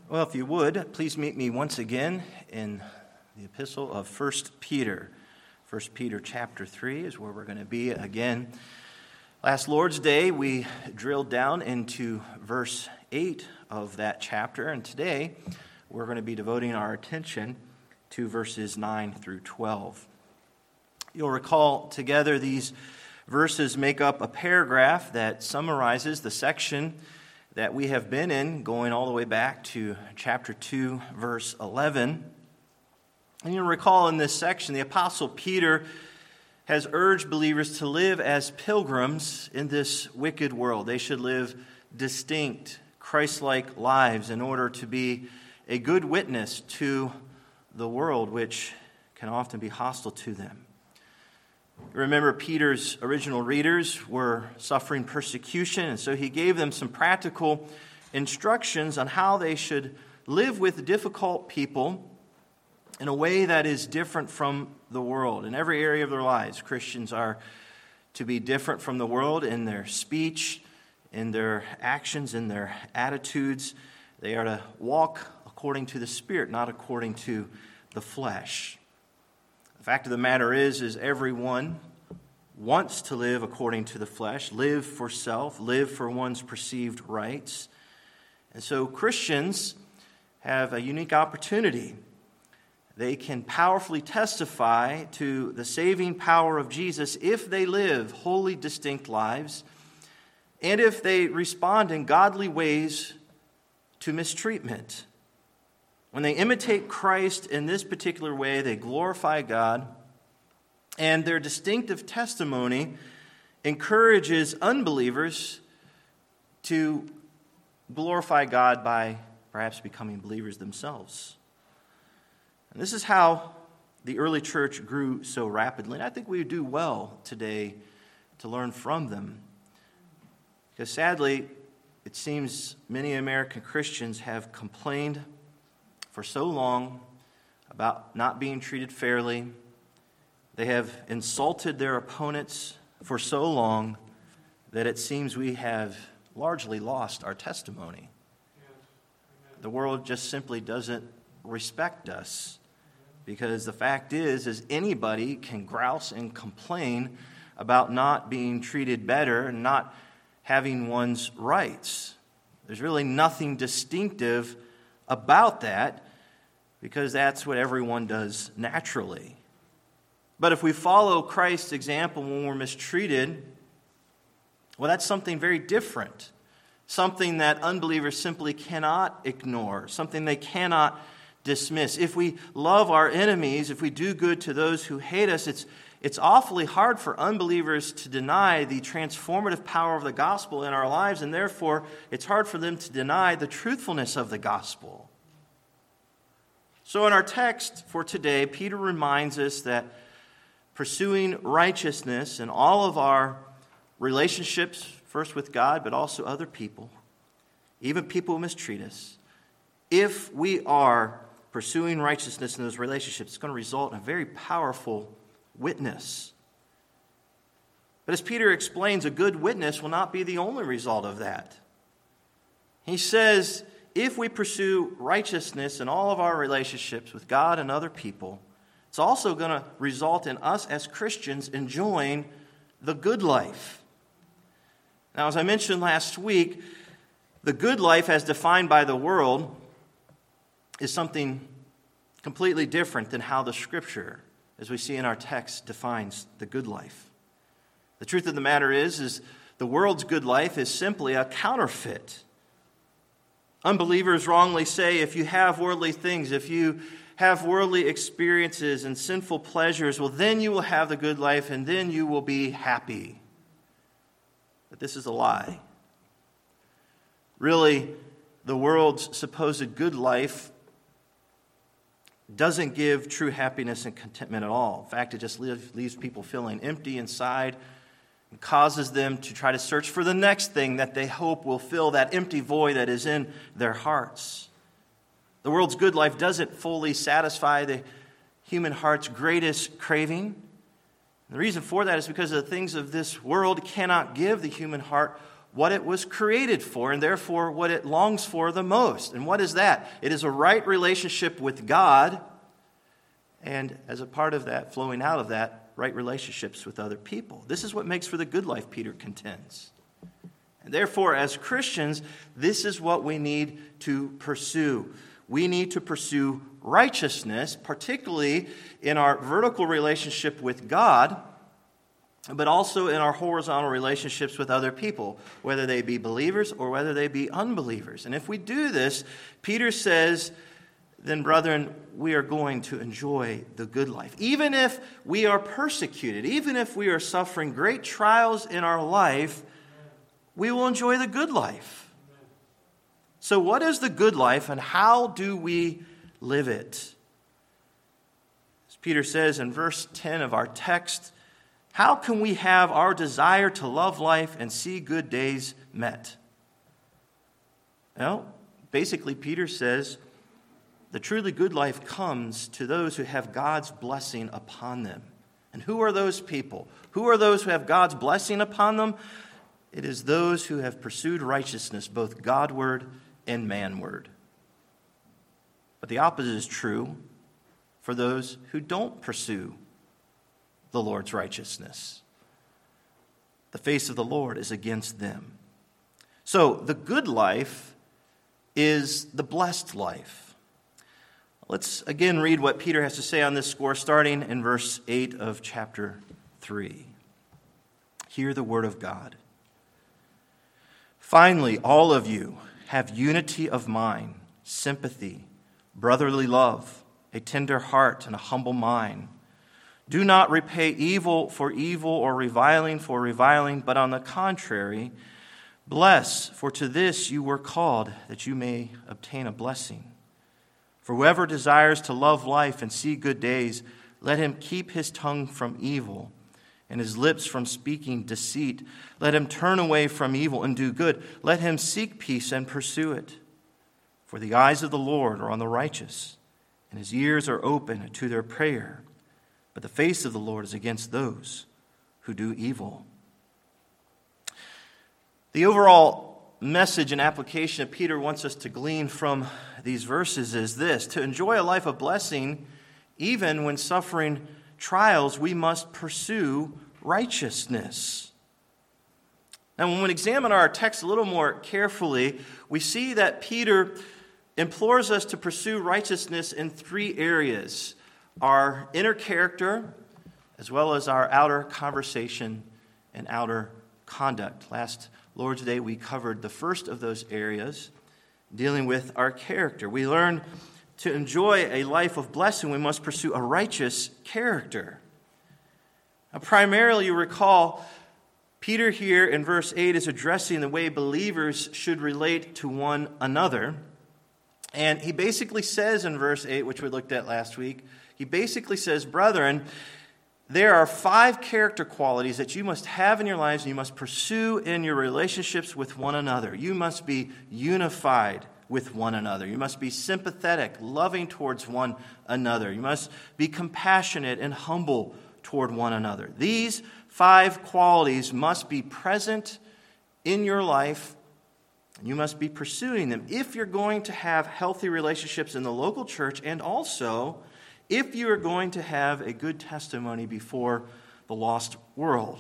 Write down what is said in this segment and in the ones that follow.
Well, if you would, please meet me once again in the epistle of 1 Peter. 1 Peter chapter 3 is where we're going to be again. Last Lord's Day, we drilled down into verse 8 of that chapter, and today we're going to be devoting our attention to verses 9 through 12. You'll recall together these verses make up a paragraph that summarizes the section that we have been in, going all the way back to chapter 2, verse 11. And you'll recall in this section, the Apostle Peter has urged believers to live as pilgrims in this wicked world. They should live distinct, Christ-like lives in order to be a good witness to the world, which can often be hostile to them. Remember, Peter's original readers were suffering persecution, and so he gave them some practical instructions on how they should live with difficult people in a way that is different from the world. In every area of their lives, Christians are to be different from the world in their speech, in their actions, in their attitudes. They are to walk according to the Spirit, not according to the flesh. The fact of the matter is everyone wants to live according to the flesh, live for self, live for one's perceived rights. And so Christians have a unique opportunity. They can powerfully testify to the saving power of Jesus if they live wholly distinct lives and if they respond in godly ways to mistreatment. When they imitate Christ in this particular way, they glorify God, and their distinctive testimony encourages unbelievers to glorify God by perhaps becoming believers themselves. And this is how the early church grew so rapidly, and I think we would do well today to learn from them. Because sadly, it seems many American Christians have complained for so long about not being treated fairly. They have insulted their opponents for so long that it seems we have largely lost our testimony. The world just simply doesn't respect us because the fact is anybody can grouse and complain about not being treated better and not having one's rights. There's really nothing distinctive about that, because that's what everyone does naturally. But if we follow Christ's example when we're mistreated, well, that's something very different. Something that unbelievers simply cannot ignore. Something they cannot dismiss. If we love our enemies, if we do good to those who hate us, it's awfully hard for unbelievers to deny the transformative power of the gospel in our lives, and therefore it's hard for them to deny the truthfulness of the gospel. So in our text for today, Peter reminds us that pursuing righteousness in all of our relationships, first with God, but also other people, even people who mistreat us, if we are pursuing righteousness in those relationships, it's going to result in a very powerful witness. But as Peter explains, a good witness will not be the only result of that. He says, if we pursue righteousness in all of our relationships with God and other people, it's also going to result in us as Christians enjoying the good life. Now, as I mentioned last week, the good life as defined by the world is something completely different than how the Scripture, as we see in our text, defines the good life. The truth of the matter is the world's good life is simply a counterfeit. Unbelievers wrongly say if you have worldly things, if you have worldly experiences and sinful pleasures, well, then you will have the good life and then you will be happy. But this is a lie. Really, the world's supposed good life doesn't give true happiness and contentment at all. In fact, it just leaves people feeling empty inside and causes them to try to search for the next thing that they hope will fill that empty void that is in their hearts. The world's good life doesn't fully satisfy the human heart's greatest craving. The reason for that is because the things of this world cannot give the human heart what it was created for, and therefore what it longs for the most. And what is that? It is a right relationship with God, and as a part of that, flowing out of that, right relationships with other people. This is what makes for the good life, Peter contends. And therefore, as Christians, this is what we need to pursue. We need to pursue righteousness, particularly in our vertical relationship with God, but also in our horizontal relationships with other people, whether they be believers or whether they be unbelievers. And if we do this, Peter says, then, brethren, we are going to enjoy the good life. Even if we are persecuted, even if we are suffering great trials in our life, we will enjoy the good life. So what is the good life, and how do we live it? As Peter says in verse 10 of our text, how can we have our desire to love life and see good days met? Well, basically, Peter says the truly good life comes to those who have God's blessing upon them. And who are those people? Who are those who have God's blessing upon them? It is those who have pursued righteousness, both Godward and manward. But the opposite is true for those who don't pursue the Lord's righteousness. The face of the Lord is against them. So the good life is the blessed life. Let's again read what Peter has to say on this score, starting in verse 8 of chapter 3. Hear the word of God. Finally, all of you have unity of mind, sympathy, brotherly love, a tender heart, and a humble mind. Do not repay evil for evil or reviling for reviling, but on the contrary, bless, for to this you were called, that you may obtain a blessing. For whoever desires to love life and see good days, let him keep his tongue from evil and his lips from speaking deceit. Let him turn away from evil and do good. Let him seek peace and pursue it. For the eyes of the Lord are on the righteous, and his ears are open to their prayer. But the face of the Lord is against those who do evil. The overall message and application that Peter wants us to glean from these verses is this: to enjoy a life of blessing, even when suffering trials, we must pursue righteousness. Now, when we examine our text a little more carefully, we see that Peter implores us to pursue righteousness in three areas: our inner character, as well as our outer conversation and outer conduct. Last Lord's Day, we covered the first of those areas, dealing with our character. We learned to enjoy a life of blessing, we must pursue a righteous character. Now, primarily, you recall, Peter here in verse 8 is addressing the way believers should relate to one another. And he basically says in verse 8, which we looked at last week, he basically says, brethren, there are 5 character qualities that you must have in your lives and you must pursue in your relationships with one another. You must be unified with one another. You must be sympathetic, loving towards one another. You must be compassionate and humble toward one another. These 5 qualities must be present in your life, and you must be pursuing them if you're going to have healthy relationships in the local church, and also if you are going to have a good testimony before the lost world.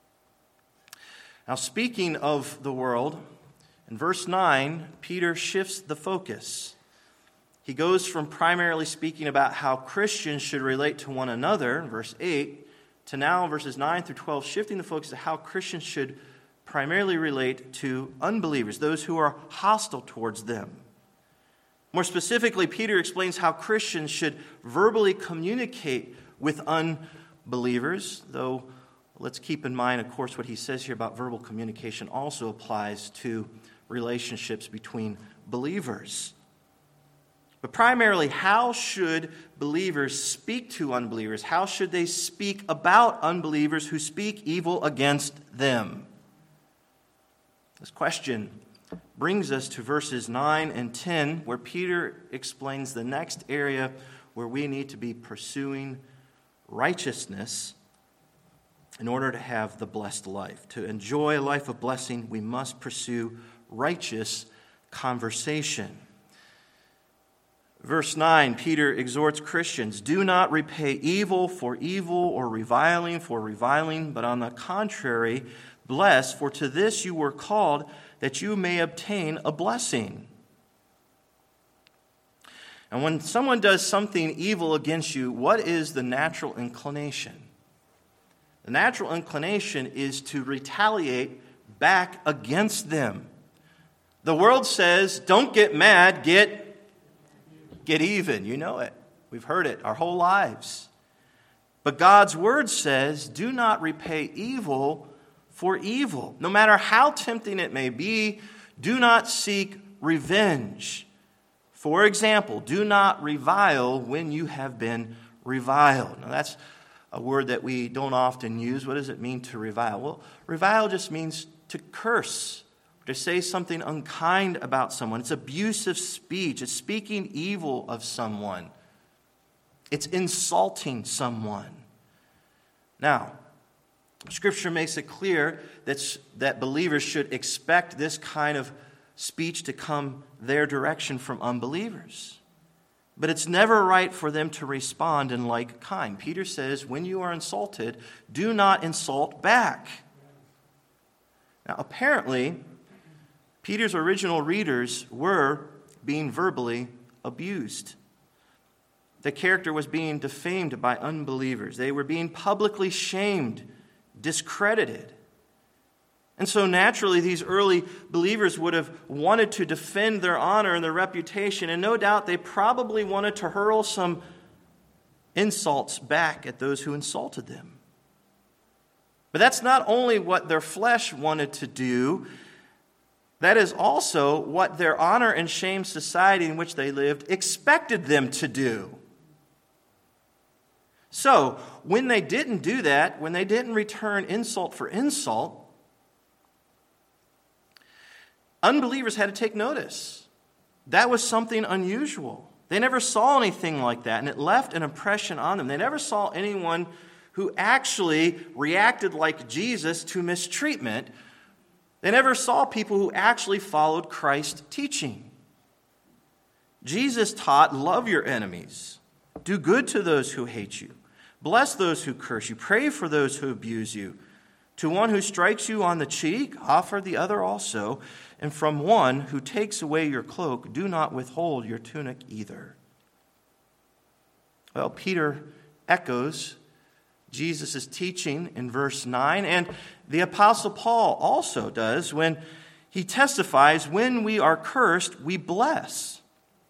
Now, speaking of the world, in verse 9, Peter shifts the focus. He goes from primarily speaking about how Christians should relate to one another, in verse 8, to now, verses 9 through 12, shifting the focus to how Christians should primarily relate to unbelievers, those who are hostile towards them. More specifically, Peter explains how Christians should verbally communicate with unbelievers, though let's keep in mind, of course, what he says here about verbal communication also applies to relationships between believers. But primarily, how should believers speak to unbelievers? How should they speak about unbelievers who speak evil against them? This question brings us to verses 9 and 10, where Peter explains the next area where we need to be pursuing righteousness. in order to have the blessed life. To enjoy a life of blessing, we must pursue righteous conversation. Verse 9, Peter exhorts Christians, do not repay evil for evil or reviling for reviling, but on the contrary, bless, for to this you were called, that you may obtain a blessing. And when someone does something evil against you, what is the natural inclination? The natural inclination is to retaliate back against them. The world says, don't get mad, get even. You know it. We've heard it our whole lives. But God's word says, do not repay evil for evil. No matter how tempting it may be, do not seek revenge. For example, do not revile when you have been reviled. Now that's a word that we don't often use. What does it mean to revile? Well, revile just means to curse, to say something unkind about someone. It's abusive speech. It's speaking evil of someone. It's insulting someone. Now, Scripture makes it clear that believers should expect this kind of speech to come their direction from unbelievers. But it's never right for them to respond in like kind. Peter says, when you are insulted, do not insult back. Now, apparently, Peter's original readers were being verbally abused. The character was being defamed by unbelievers. They were being publicly shamed, discredited. And so naturally, these early believers would have wanted to defend their honor and their reputation, and no doubt they probably wanted to hurl some insults back at those who insulted them. But that's not only what their flesh wanted to do, that is also what their honor and shame society in which they lived expected them to do. So, when they didn't do that, when they didn't return insult for insult, unbelievers had to take notice. That was something unusual. They never saw anything like that, and it left an impression on them. They never saw anyone who actually reacted like Jesus to mistreatment. They never saw people who actually followed Christ's teaching. Jesus taught, love your enemies, do good to those who hate you, bless those who curse you, pray for those who abuse you. To one who strikes you on the cheek, offer the other also. And from one who takes away your cloak, do not withhold your tunic either. Well, Peter echoes Jesus' teaching in verse 9, and the Apostle Paul also does when he testifies, when we are cursed, we bless.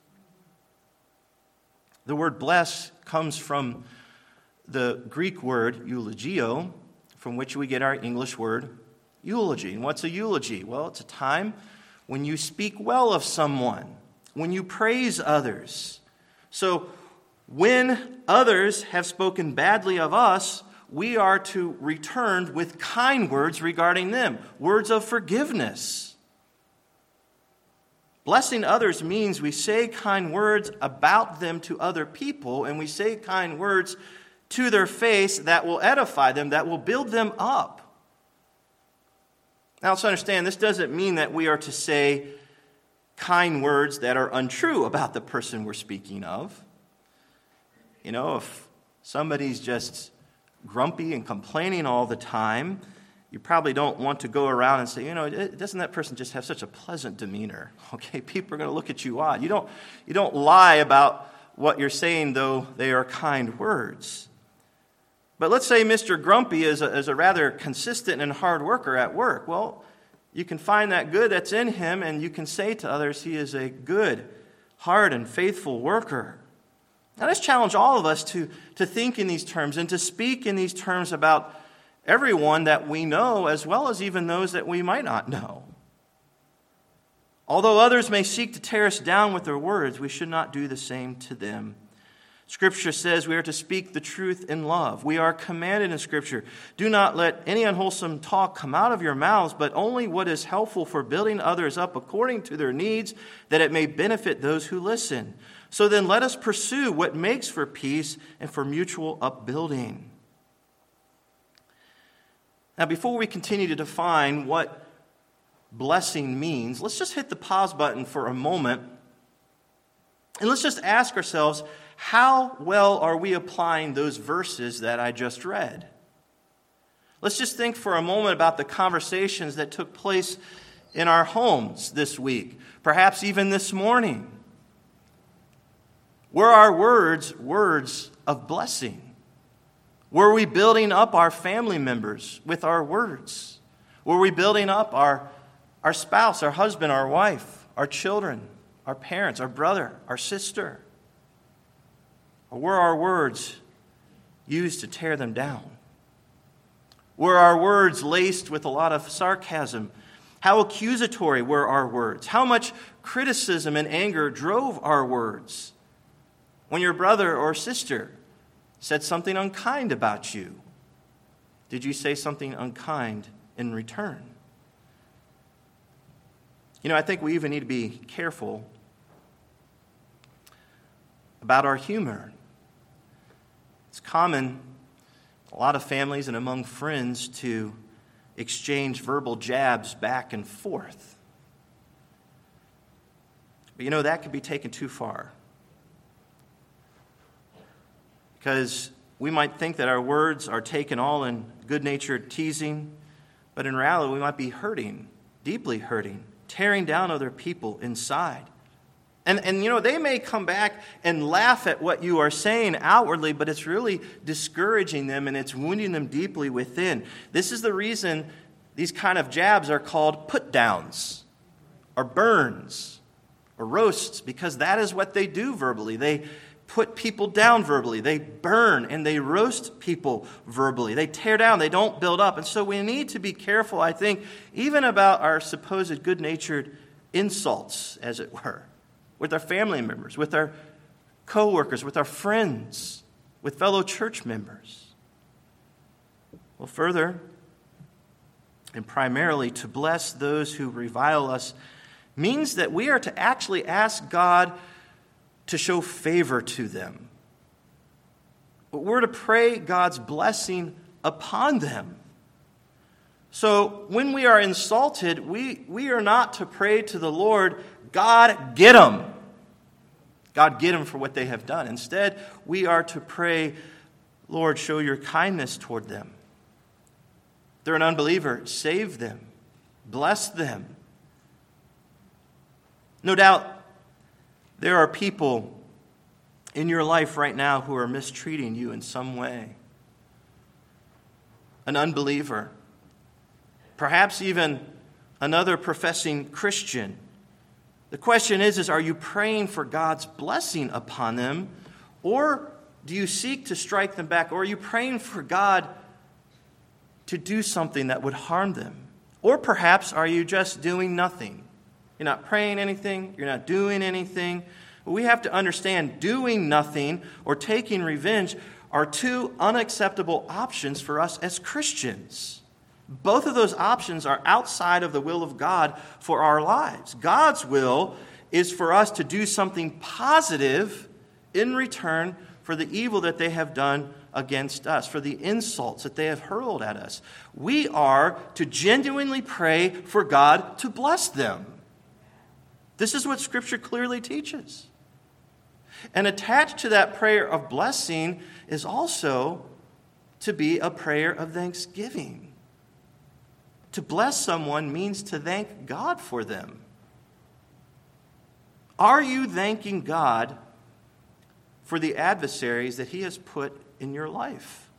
The word bless comes from the Greek word eulogio, from which we get our English word eulogy. And what's a eulogy? Well, it's a time when you speak well of someone, when you praise others. So when others have spoken badly of us, we are to return with kind words regarding them, words of forgiveness. Blessing others means we say kind words about them to other people, and we say kind words to their face that will edify them, that will build them up. Now, let's understand, this doesn't mean that we are to say kind words that are untrue about the person we're speaking of. You know, if somebody's just grumpy and complaining all the time, you probably don't want to go around and say, doesn't that person just have such a pleasant demeanor? Okay, people are going to look at you odd. You don't lie about what you're saying, though they are kind words. But let's say Mr. Grumpy is a rather consistent and hard worker at work. Well, you can find that good that's in him, and you can say to others he is a good, hard, and faithful worker. Now, let's challenge all of us to think in these terms and to speak in these terms about everyone that we know, as well as even those that we might not know. Although others may seek to tear us down with their words, we should not do the same to them. Scripture says we are to speak the truth in love. We are commanded in Scripture, do not let any unwholesome talk come out of your mouths, but only what is helpful for building others up according to their needs, that it may benefit those who listen. So then let us pursue what makes for peace and for mutual upbuilding. Now, before we continue to define what blessing means, let's just hit the pause button for a moment. And let's just ask ourselves, how well are we applying those verses that I just read? Let's just think for a moment about the conversations that took place in our homes this week, perhaps even this morning. Were our words words of blessing? Were we building up our family members with our words? Were we building up our spouse, our husband, our wife, our children, our parents, our brother, our sister? Or were our words used to tear them down? Were our words laced with a lot of sarcasm? How accusatory were our words? How much criticism and anger drove our words? When your brother or sister said something unkind about you, did you say something unkind in return? I think we even need to be careful about our humor. It's common, a lot of families and among friends, to exchange verbal jabs back and forth. But that could be taken too far. Because we might think that our words are taken all in good-natured teasing, but in reality we might be hurting, deeply hurting, tearing down other people inside. And they may come back and laugh at what you are saying outwardly, but it's really discouraging them and it's wounding them deeply within. This is the reason these kind of jabs are called put-downs or burns or roasts, because that is what they do verbally. They put people down verbally. They burn and they roast people verbally. They tear down. They don't build up. And so we need to be careful, I think, even about our supposed good-natured insults, as it were, with our family members, with our co-workers, with our friends, with fellow church members. Well, further, and primarily, to bless those who revile us means that we are to actually ask God to show favor to them. We're to pray God's blessing upon them. So when we are insulted, we are not to pray to the Lord, God, get them. God, get them for what they have done. Instead, we are to pray, Lord, show your kindness toward them. If they're an unbeliever, save them. Bless them. No doubt, there are people in your life right now who are mistreating you in some way. An unbeliever, perhaps even another professing Christian. The question is are you praying for God's blessing upon them, or do you seek to strike them back, or are you praying for God to do something that would harm them? Or perhaps are you just doing nothing? You're not praying anything. You're not doing anything. But we have to understand doing nothing or taking revenge are two unacceptable options for us as Christians. Both of those options are outside of the will of God for our lives. God's will is for us to do something positive in return for the evil that they have done against us, for the insults that they have hurled at us. We are to genuinely pray for God to bless them. This is what Scripture clearly teaches. And attached to that prayer of blessing is also to be a prayer of thanksgiving. To bless someone means to thank God for them. Are you thanking God for the adversaries that He has put in your life?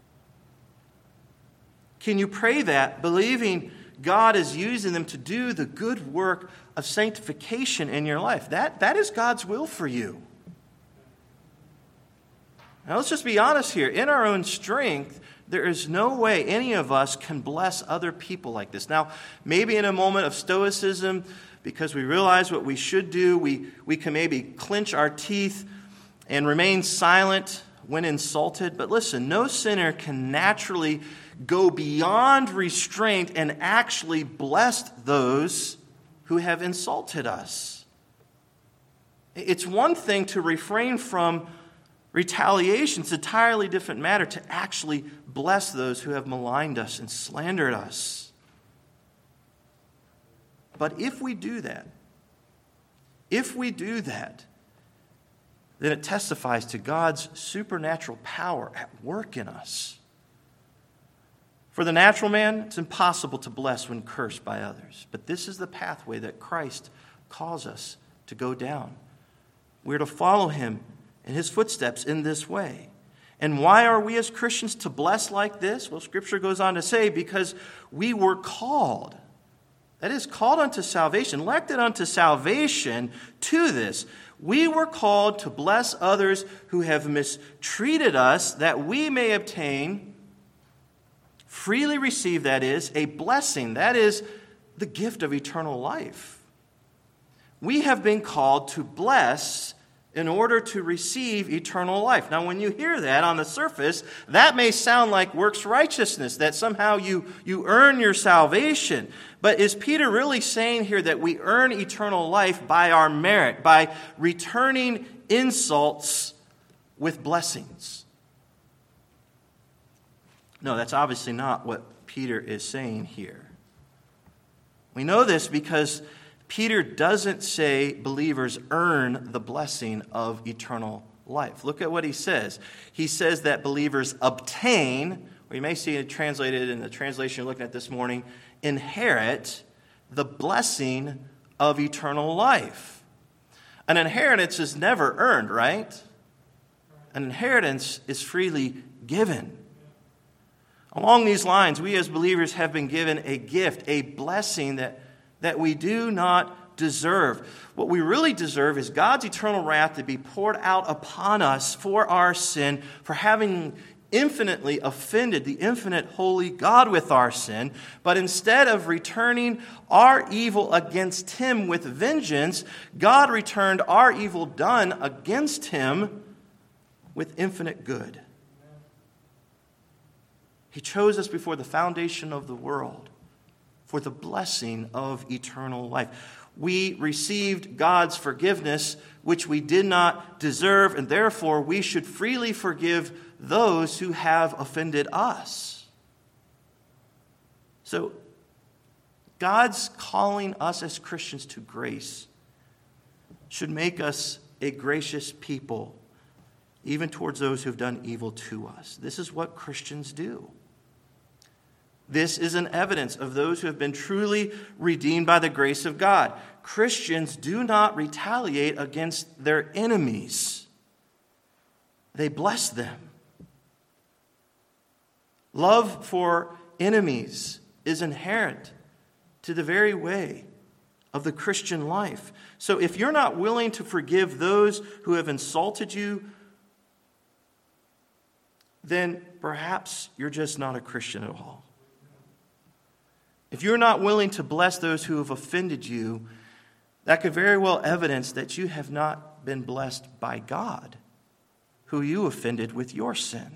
Can you pray that, believing God is using them to do the good work of sanctification in your life? That is God's will for you. Now let's just be honest here. In our own strength, there is no way any of us can bless other people like this. Now, maybe in a moment of stoicism, because we realize what we should do, we can maybe clench our teeth and remain silent when insulted. But listen, no sinner can naturally go beyond restraint and actually bless those who have insulted us. It's one thing to refrain from Retaliation is an entirely different matter, to actually bless those who have maligned us and slandered us. But if we do that, then it testifies to God's supernatural power at work in us. For the natural man, it's impossible to bless when cursed by others. But this is the pathway that Christ calls us to go down. We're to follow him in his footsteps in this way. And why are we as Christians to bless like this? Well, Scripture goes on to say, because we were called. That is, called unto salvation, elected unto salvation to this. We were called to bless others who have mistreated us, that we may obtain, freely receive, that is, a blessing. That is the gift of eternal life. We have been called to bless in order to receive eternal life. Now, when you hear that on the surface, that may sound like works righteousness, that somehow you earn your salvation. But is Peter really saying here that we earn eternal life by our merit, by returning insults with blessings? No, that's obviously not what Peter is saying here. We know this because Peter doesn't say believers earn the blessing of eternal life. Look at what he says. He says that believers obtain, or you may see it translated in the translation you're looking at this morning, inherit the blessing of eternal life. An inheritance is never earned, right? An inheritance is freely given. Along these lines, we as believers have been given a gift, a blessing that we do not deserve. What we really deserve is God's eternal wrath to be poured out upon us for our sin, for having infinitely offended the infinite holy God with our sin. But instead of returning our evil against him with vengeance, God returned our evil done against him with infinite good. He chose us before the foundation of the world for the blessing of eternal life. We received God's forgiveness, which we did not deserve, and therefore we should freely forgive those who have offended us. So, God's calling us as Christians to grace should make us a gracious people, even towards those who have done evil to us. This is what Christians do. This is an evidence of those who have been truly redeemed by the grace of God. Christians do not retaliate against their enemies. They bless them. Love for enemies is inherent to the very way of the Christian life. So if you're not willing to forgive those who have insulted you, then perhaps you're just not a Christian at all. If you're not willing to bless those who have offended you, that could very well evidence that you have not been blessed by God, who you offended with your sin.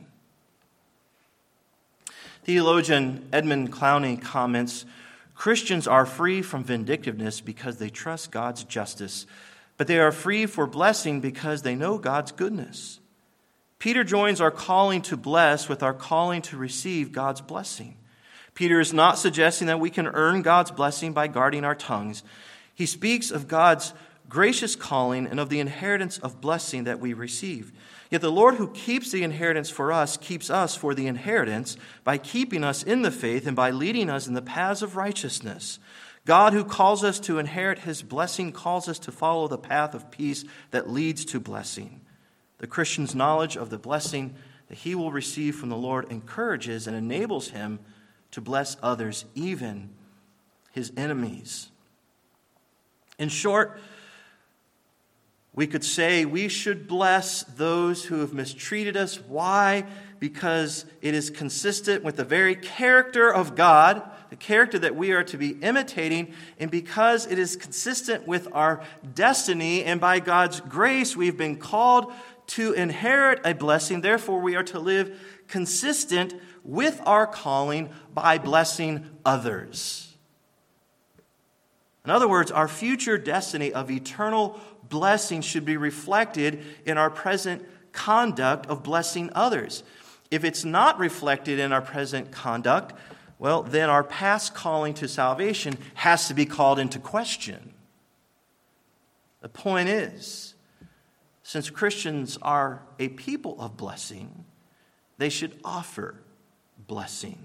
Theologian Edmund Clowney comments, Christians are free from vindictiveness because they trust God's justice, but they are free for blessing because they know God's goodness. Peter joins our calling to bless with our calling to receive God's blessing. Peter is not suggesting that we can earn God's blessing by guarding our tongues. He speaks of God's gracious calling and of the inheritance of blessing that we receive. Yet the Lord who keeps the inheritance for us keeps us for the inheritance by keeping us in the faith and by leading us in the paths of righteousness. God who calls us to inherit his blessing calls us to follow the path of peace that leads to blessing. The Christian's knowledge of the blessing that he will receive from the Lord encourages and enables him to bless others, even his enemies. In short, we could say we should bless those who have mistreated us. Why? Because it is consistent with the very character of God, the character that we are to be imitating, and because it is consistent with our destiny, and by God's grace we've been called to inherit a blessing. Therefore, we are to live consistent with our calling by blessing others. In other words, our future destiny of eternal blessing should be reflected in our present conduct of blessing others. If it's not reflected in our present conduct, well, then our past calling to salvation has to be called into question. The point is, since Christians are a people of blessing, they should offer blessing.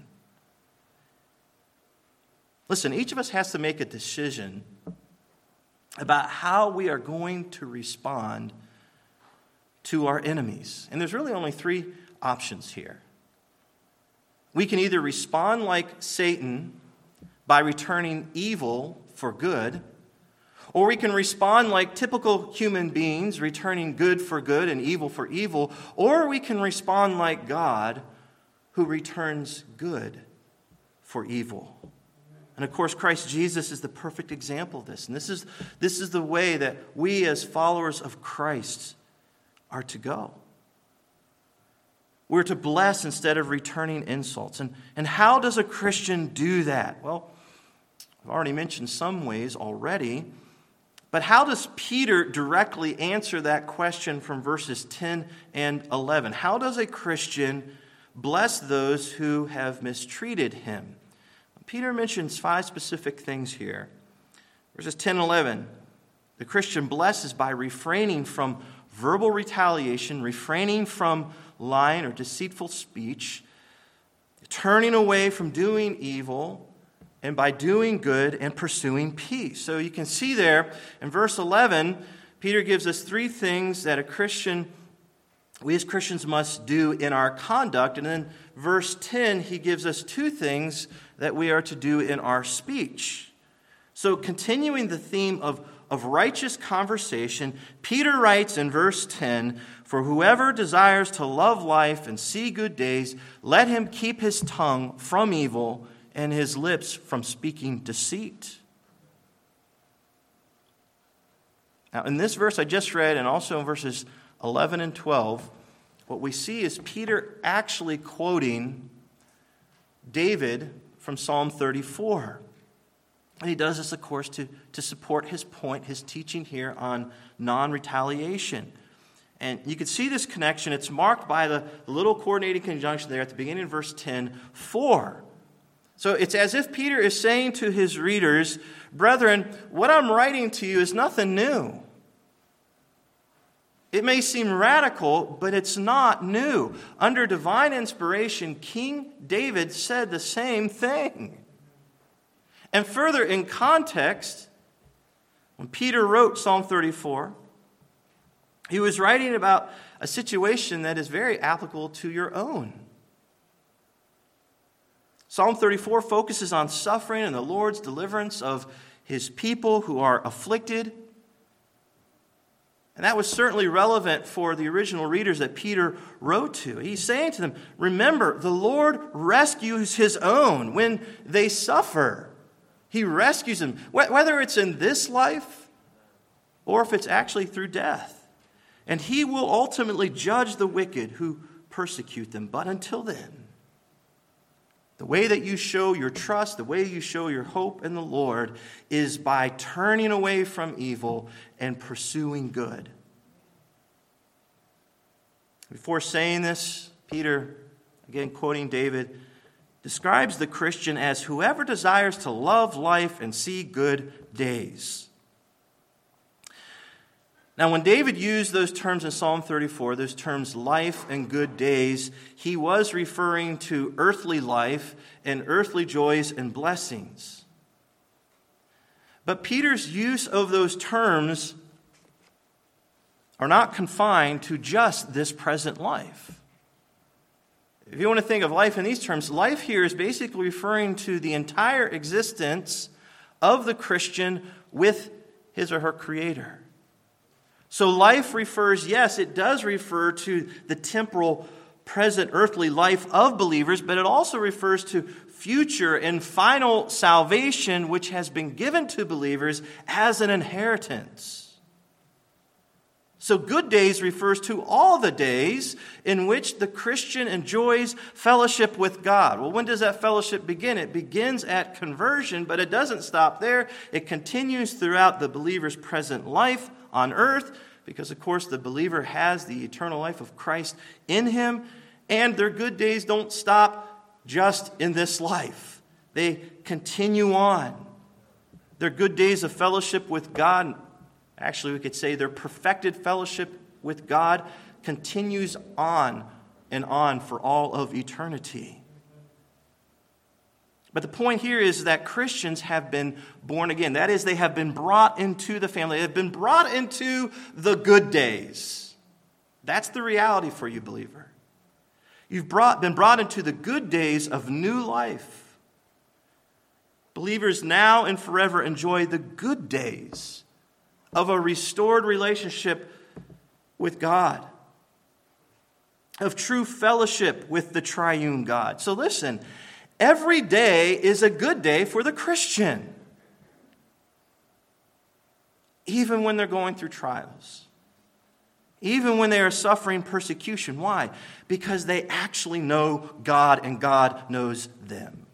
Listen, each of us has to make a decision about how we are going to respond to our enemies. And there's really only three options here. We can either respond like Satan by returning evil for good, or we can respond like typical human beings, returning good for good and evil for evil, or we can respond like God, who returns good for evil. And of course, Christ Jesus is the perfect example of this. And this is the way that we as followers of Christ are to go. We're to bless instead of returning insults. And how does a Christian do that? Well, I've already mentioned some ways already. But how does Peter directly answer that question from verses 10 and 11? How does a Christian bless those who have mistreated him? Peter mentions 5 specific things here. Verses 10 and 11, the Christian blesses by refraining from verbal retaliation, refraining from lying or deceitful speech, turning away from doing evil, and by doing good and pursuing peace. So you can see there in verse 11, Peter gives us 3 things that we as Christians must do in our conduct. And then verse 10, he gives us 2 things that we are to do in our speech. So continuing the theme of righteous conversation, Peter writes in verse 10, "For whoever desires to love life and see good days, let him keep his tongue from evil and his lips from speaking deceit." Now, in this verse I just read, and also in verses 11 and 12, what we see is Peter actually quoting David from Psalm 34. And he does this, of course, to support his point, his teaching here on non-retaliation. And you can see this connection. It's marked by the little coordinating conjunction there at the beginning of verse 10, "for." So it's as if Peter is saying to his readers, "Brethren, what I'm writing to you is nothing new. It may seem radical, but it's not new. Under divine inspiration, King David said the same thing." And further, in context, when Peter wrote Psalm 34, he was writing about a situation that is very applicable to your own. Psalm 34 focuses on suffering and the Lord's deliverance of his people who are afflicted. And that was certainly relevant for the original readers that Peter wrote to. He's saying to them, remember, the Lord rescues his own when they suffer. He rescues them, whether it's in this life or if it's actually through death. And he will ultimately judge the wicked who persecute them. But until then, the way that you show your trust, the way you show your hope in the Lord is by turning away from evil and pursuing good. Before saying this, Peter, again quoting David, describes the Christian as whoever desires to love life and see good days. Now, when David used those terms in Psalm 34, those terms life and good days, he was referring to earthly life and earthly joys and blessings. But Peter's use of those terms are not confined to just this present life. If you want to think of life in these terms, life here is basically referring to the entire existence of the Christian with his or her Creator. So life refers, yes, it does refer to the temporal, present, earthly life of believers, but it also refers to future and final salvation which has been given to believers as an inheritance. So good days refers to all the days in which the Christian enjoys fellowship with God. Well, when does that fellowship begin? It begins at conversion, but it doesn't stop there. It continues throughout the believer's present life on earth because, of course, the believer has the eternal life of Christ in him, and their good days don't stop just in this life. They continue on. Their good days of fellowship with God, actually we could say their perfected fellowship with God, continues on and on for all of eternity. But the point here is that Christians have been born again. That is, they have been brought into the family. They have been brought into the good days. That's the reality for you, believer. You've been brought into the good days of new life. Believers now and forever enjoy the good days of a restored relationship with God, of true fellowship with the triune God. So listen, every day is a good day for the Christian, even when they're going through trials, even when they are suffering persecution. Why? Because they actually know God and God knows them.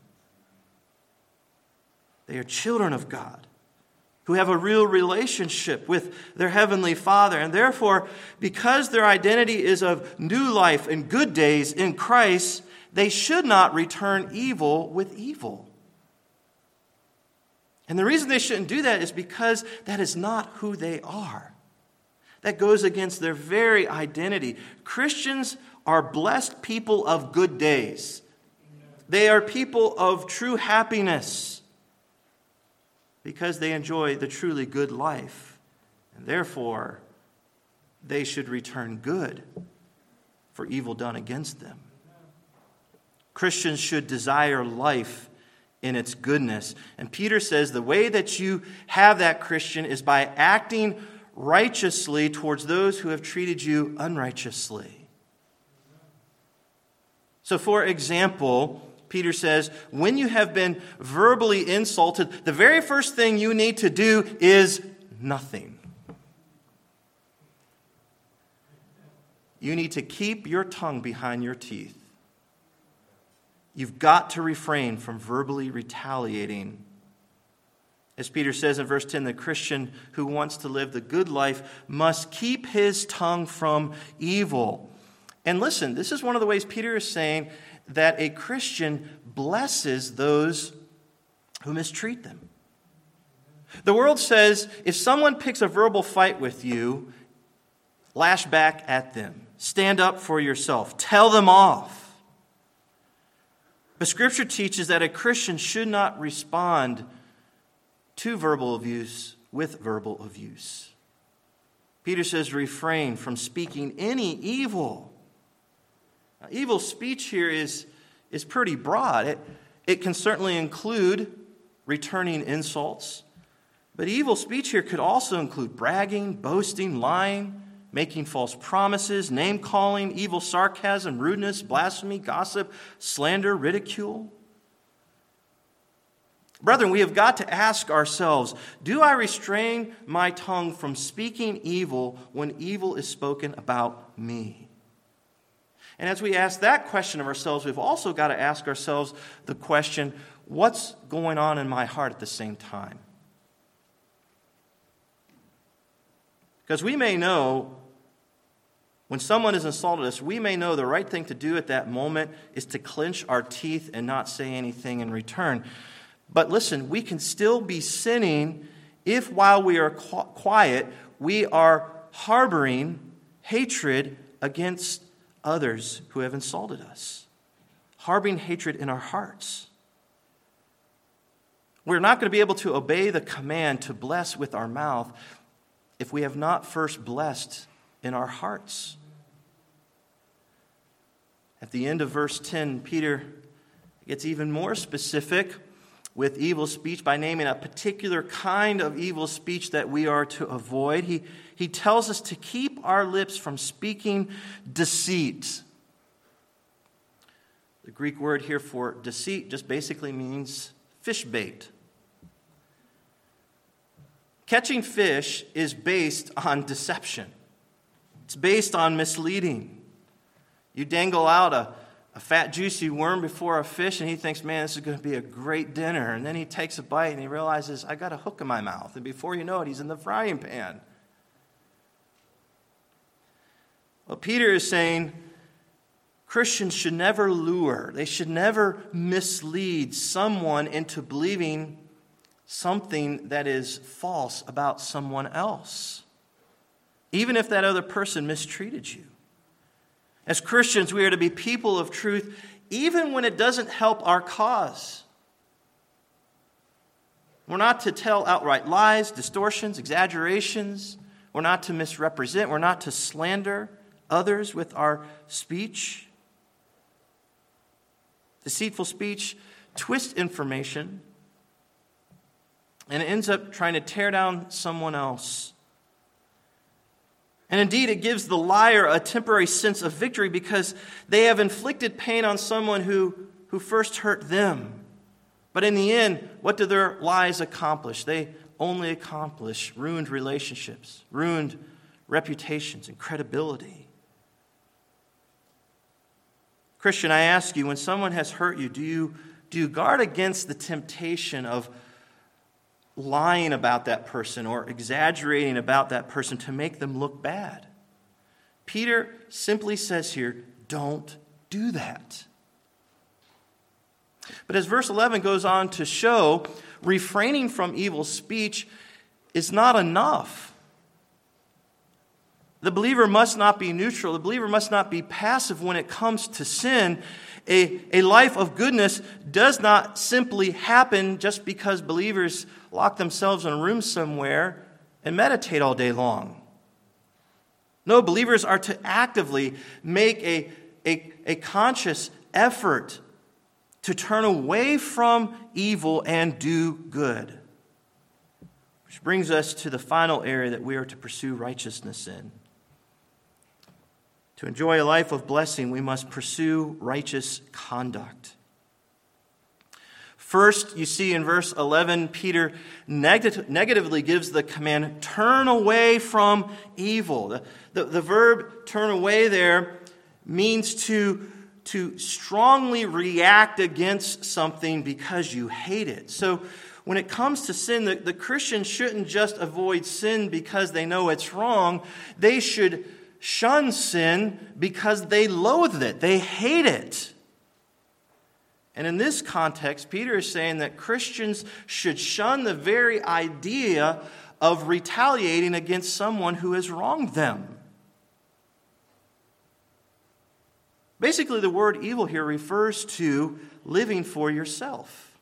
They are children of God who have a real relationship with their heavenly Father. And therefore, because their identity is of new life and good days in Christ, they should not return evil with evil. And the reason they shouldn't do that is because that is not who they are. That goes against their very identity. Christians are blessed people of good days. They are people of true happiness because they enjoy the truly good life. And therefore, they should return good for evil done against them. Christians should desire life in its goodness. And Peter says the way that you have that, Christian, is by acting righteously towards those who have treated you unrighteously. So, for example, Peter says, when you have been verbally insulted, the very first thing you need to do is nothing. You need to keep your tongue behind your teeth. You've got to refrain from verbally retaliating. As Peter says in verse 10, the Christian who wants to live the good life must keep his tongue from evil. And listen, this is one of the ways Peter is saying that a Christian blesses those who mistreat them. The world says if someone picks a verbal fight with you, lash back at them. Stand up for yourself. Tell them off. But Scripture teaches that a Christian should not respond to verbal abuse with verbal abuse. Peter says refrain from speaking any evil. Now, evil speech here is pretty broad. It can certainly include returning insults. But evil speech here could also include bragging, boasting, lying, making false promises, name-calling, evil sarcasm, rudeness, blasphemy, gossip, slander, ridicule. Brethren, we have got to ask ourselves, do I restrain my tongue from speaking evil when evil is spoken about me? And as we ask that question of ourselves, we've also got to ask ourselves the question, what's going on in my heart at the same time? Because we may know, when someone has insulted us, we may know the right thing to do at that moment is to clench our teeth and not say anything in return. But listen, we can still be sinning if while we are quiet, we are harboring hatred against others who have insulted us. Harboring hatred in our hearts. We're not going to be able to obey the command to bless with our mouth if we have not first blessed in our hearts. At the end of verse 10, Peter gets even more specific with evil speech by naming a particular kind of evil speech that we are to avoid. He tells us to keep our lips from speaking deceit. The Greek word here for deceit just basically means fish bait. Catching fish is based on deception. It's based on misleading. You dangle out a fat, juicy worm before a fish, and he thinks, man, this is going to be a great dinner. And then he takes a bite, and he realizes, I got a hook in my mouth. And before you know it, he's in the frying pan. Well, Peter is saying Christians should never lure, they should never mislead someone into believing something that is false about someone else, even if that other person mistreated you. As Christians, we are to be people of truth, even when it doesn't help our cause. We're not to tell outright lies, distortions, exaggerations. We're not to misrepresent. We're not to slander others with our speech. Deceitful speech twists information and it ends up trying to tear down someone else. And indeed, it gives the liar a temporary sense of victory because they have inflicted pain on someone who first hurt them. But in the end, what do their lies accomplish? They only accomplish ruined relationships, ruined reputations, and credibility. Christian, I ask you, when someone has hurt you, do you guard against the temptation of lying about that person or exaggerating about that person to make them look bad? Peter simply says here, don't do that. But as verse 11 goes on to show, refraining from evil speech is not enough. The believer must not be neutral. The believer must not be passive when it comes to sin. A life of goodness does not simply happen just because believers lock themselves in a room somewhere and meditate all day long. No, believers are to actively make a conscious effort to turn away from evil and do good. Which brings us to the final area that we are to pursue righteousness in. To enjoy a life of blessing, we must pursue righteous conduct. First, you see in verse 11, Peter negatively gives the command, turn away from evil. The verb turn away there means to strongly react against something because you hate it. So when it comes to sin, the Christian shouldn't just avoid sin because they know it's wrong. They should shun sin because they loathe it. They hate it. And in this context, Peter is saying that Christians should shun the very idea of retaliating against someone who has wronged them. Basically, the word evil here refers to living for yourself.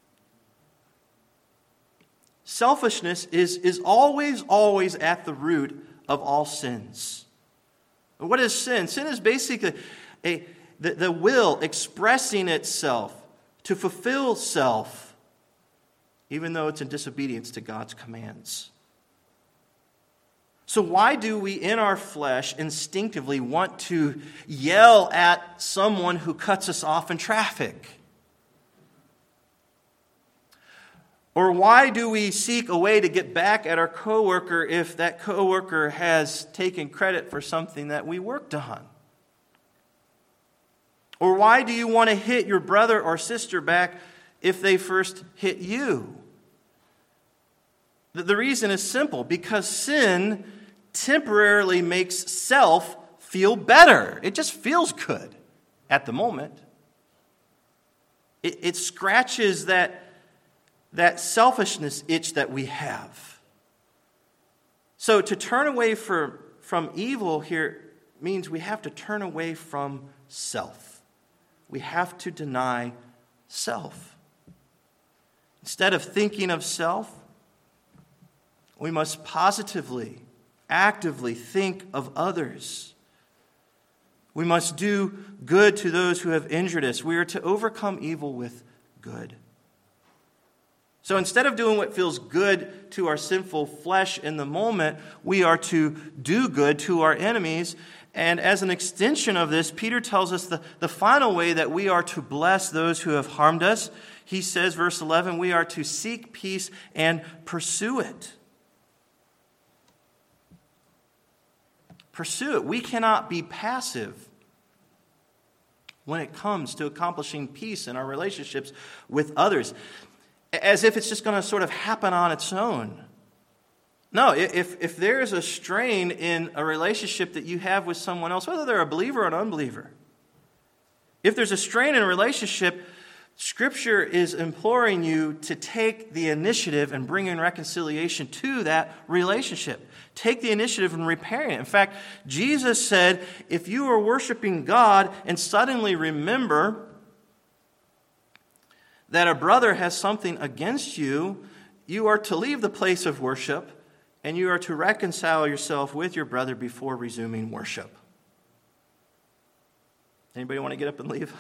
Selfishness is always at the root of all sins. What is sin? Sin is basically the will expressing itself to fulfill self, even though it's in disobedience to God's commands. So why do we in our flesh instinctively want to yell at someone who cuts us off in traffic? Or why do we seek a way to get back at our coworker if that coworker has taken credit for something that we worked on? Or why do you want to hit your brother or sister back if they first hit you? The reason is simple, because sin temporarily makes self feel better. It just feels good at the moment. It scratches that selfishness itch that we have. So to turn away from evil here means we have to turn away from self. We have to deny self. Instead of thinking of self, we must positively, actively think of others. We must do good to those who have injured us. We are to overcome evil with good. So instead of doing what feels good to our sinful flesh in the moment, we are to do good to our enemies. And as an extension of this, Peter tells us the final way that we are to bless those who have harmed us. He says, verse 11, we are to seek peace and pursue it. Pursue it. We cannot be passive when it comes to accomplishing peace in our relationships with others, as if it's just going to sort of happen on its own. No, if there is a strain in a relationship that you have with someone else, whether they're a believer or an unbeliever, if there's a strain in a relationship, Scripture is imploring you to take the initiative and bring in reconciliation to that relationship. Take the initiative in repairing it. In fact, Jesus said, if you are worshiping God and suddenly remember that a brother has something against you, you are to leave the place of worship and you are to reconcile yourself with your brother before resuming worship. Anybody want to get up and leave?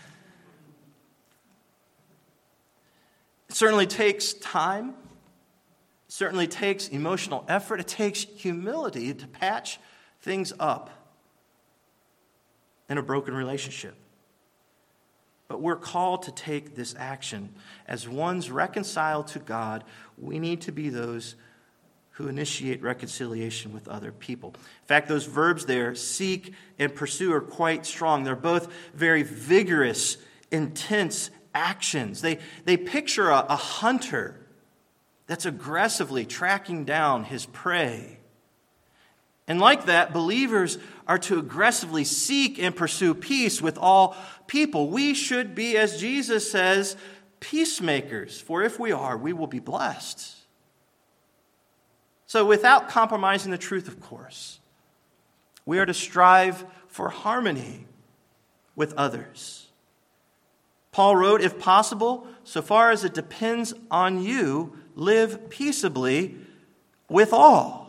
It certainly takes time. It certainly takes emotional effort. It takes humility to patch things up in a broken relationship. But we're called to take this action. As ones reconciled to God, we need to be those who initiate reconciliation with other people. In fact, those verbs there, seek and pursue, are quite strong. They're both very vigorous, intense actions. They picture a hunter that's aggressively tracking down his prey. And like that, believers are to aggressively seek and pursue peace with all people. We should be, as Jesus says, peacemakers, for if we are, we will be blessed. So without compromising the truth, of course, we are to strive for harmony with others. Paul wrote, if possible, so far as it depends on you, live peaceably with all.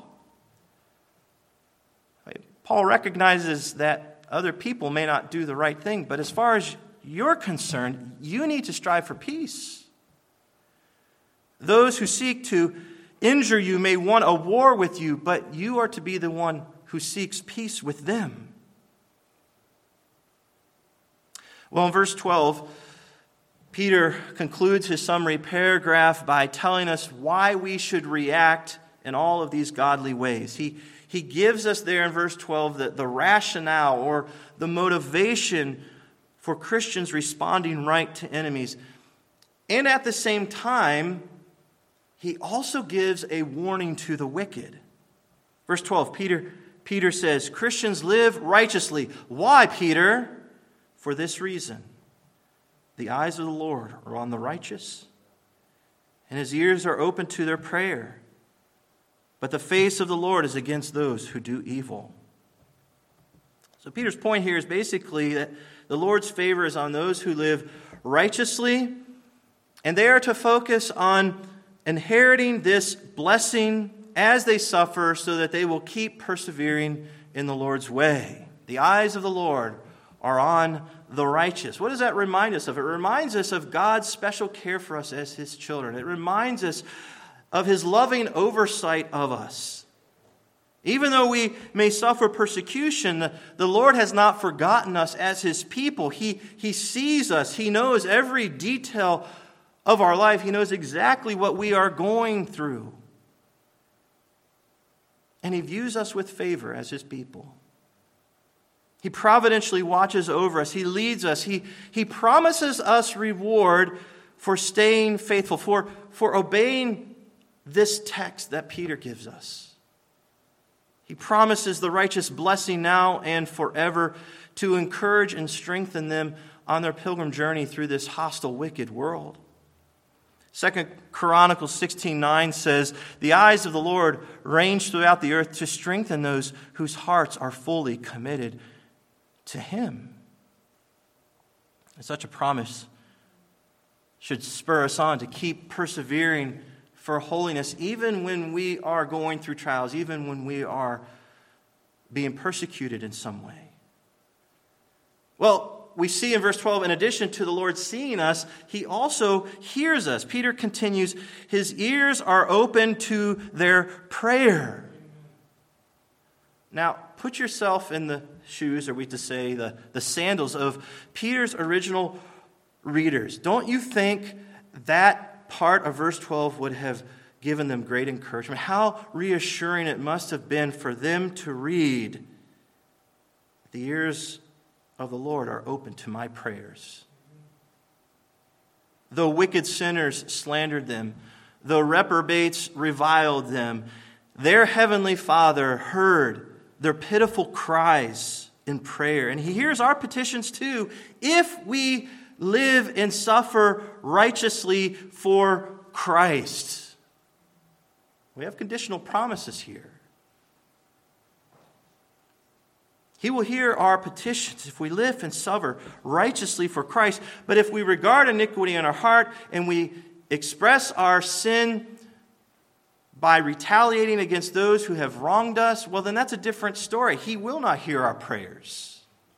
Paul recognizes that other people may not do the right thing, but as far as you're concerned, you need to strive for peace. Those who seek to injure you may want a war with you, but you are to be the one who seeks peace with them. Well, in verse 12, Peter concludes his summary paragraph by telling us why we should react in all of these godly ways. He gives us there in verse 12 the rationale or the motivation for Christians responding right to enemies. And at the same time, he also gives a warning to the wicked. Verse 12, Peter says, Christians live righteously. Why, Peter? For this reason. The eyes of the Lord are on the righteous, and his ears are open to their prayer. But the face of the Lord is against those who do evil. So Peter's point here is basically that the Lord's favor is on those who live righteously, and they are to focus on inheriting this blessing as they suffer so that they will keep persevering in the Lord's way. The eyes of the Lord are on the righteous. What does that remind us of? It reminds us of God's special care for us as his children. It reminds us of his loving oversight of us. Even though we may suffer persecution, the Lord has not forgotten us as his people. He sees us. He knows every detail of our life. He knows exactly what we are going through. And he views us with favor as his people. He providentially watches over us. He leads us. He promises us reward for staying faithful, for obeying this text that Peter gives us. He promises the righteous blessing now and forever to encourage and strengthen them on their pilgrim journey through this hostile, wicked world. 2 Chronicles 16:9 says, the eyes of the Lord range throughout the earth to strengthen those whose hearts are fully committed to him. And such a promise should spur us on to keep persevering for holiness, even when we are going through trials, even when we are being persecuted in some way. Well, we see in verse 12, in addition to the Lord seeing us, he also hears us. Peter continues, his ears are open to their prayer. Now, put yourself in the shoes, or we to say the sandals of Peter's original readers. Don't you think that part of verse 12 would have given them great encouragement? How reassuring it must have been for them to read, the ears of the Lord are open to my prayers. Though wicked sinners slandered them, though reprobates reviled them, their heavenly Father heard their pitiful cries in prayer. And he hears our petitions too, if we live and suffer righteously for Christ. We have conditional promises here. He will hear our petitions if we live and suffer righteously for Christ. But if we regard iniquity in our heart and we express our sin by retaliating against those who have wronged us, well, then that's a different story. He will not hear our prayers.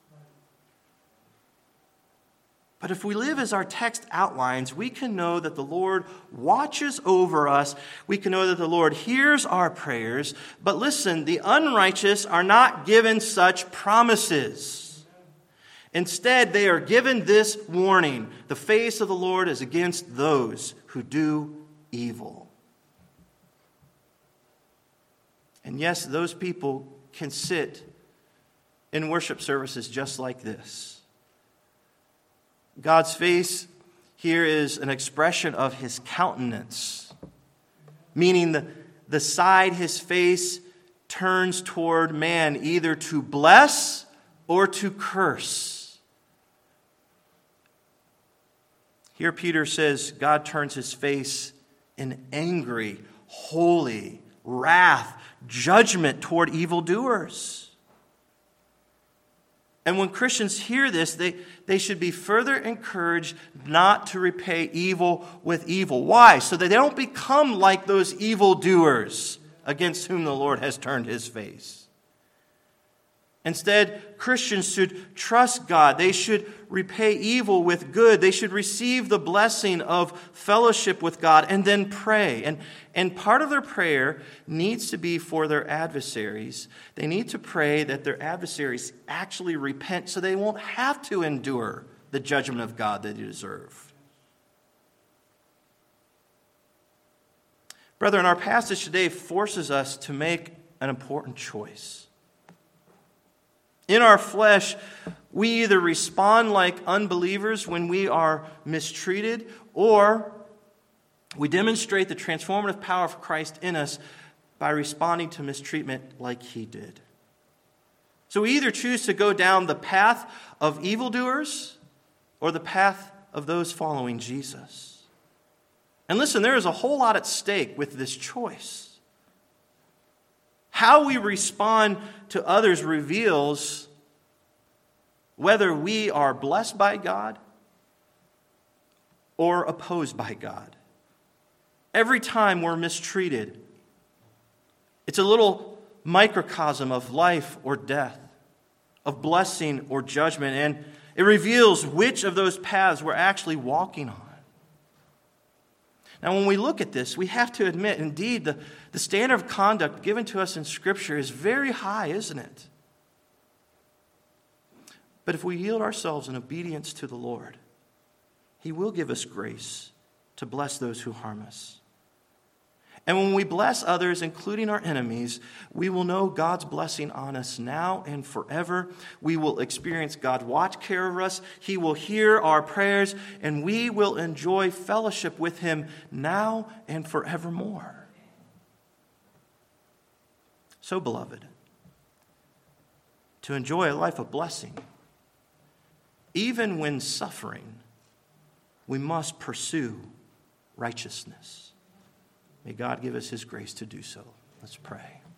But if we live as our text outlines, we can know that the Lord watches over us. We can know that the Lord hears our prayers. But listen, the unrighteous are not given such promises. Instead, they are given this warning: the face of the Lord is against those who do evil. And yes, those people can sit in worship services just like this. God's face here is an expression of his countenance, meaning the side his face turns toward man, either to bless or to curse. Here Peter says God turns his face in angry, holy wrath, judgment toward evildoers. And when Christians hear this, they should be further encouraged not to repay evil with evil. Why? So that they don't become like those evildoers against whom the Lord has turned his face. Instead, Christians should trust God. They should repay evil with good. They should receive the blessing of fellowship with God and then pray. And part of their prayer needs to be for their adversaries. They need to pray that their adversaries actually repent so they won't have to endure the judgment of God that they deserve. Brethren, our passage today forces us to make an important choice. In our flesh, we either respond like unbelievers when we are mistreated, or we demonstrate the transformative power of Christ in us by responding to mistreatment like he did. So we either choose to go down the path of evildoers or the path of those following Jesus. And listen, there is a whole lot at stake with this choice. How we respond to others reveals whether we are blessed by God or opposed by God. Every time we're mistreated, it's a little microcosm of life or death, of blessing or judgment, and it reveals which of those paths we're actually walking on. Now, when we look at this, we have to admit, indeed, the standard of conduct given to us in Scripture is very high, isn't it? But if we yield ourselves in obedience to the Lord, he will give us grace to bless those who harm us. And when we bless others, including our enemies, we will know God's blessing on us now and forever. We will experience God watch care of us. He will hear our prayers, and we will enjoy fellowship with him now and forevermore. So, beloved, to enjoy a life of blessing, even when suffering, we must pursue righteousness. May God give us his grace to do so. Let's pray.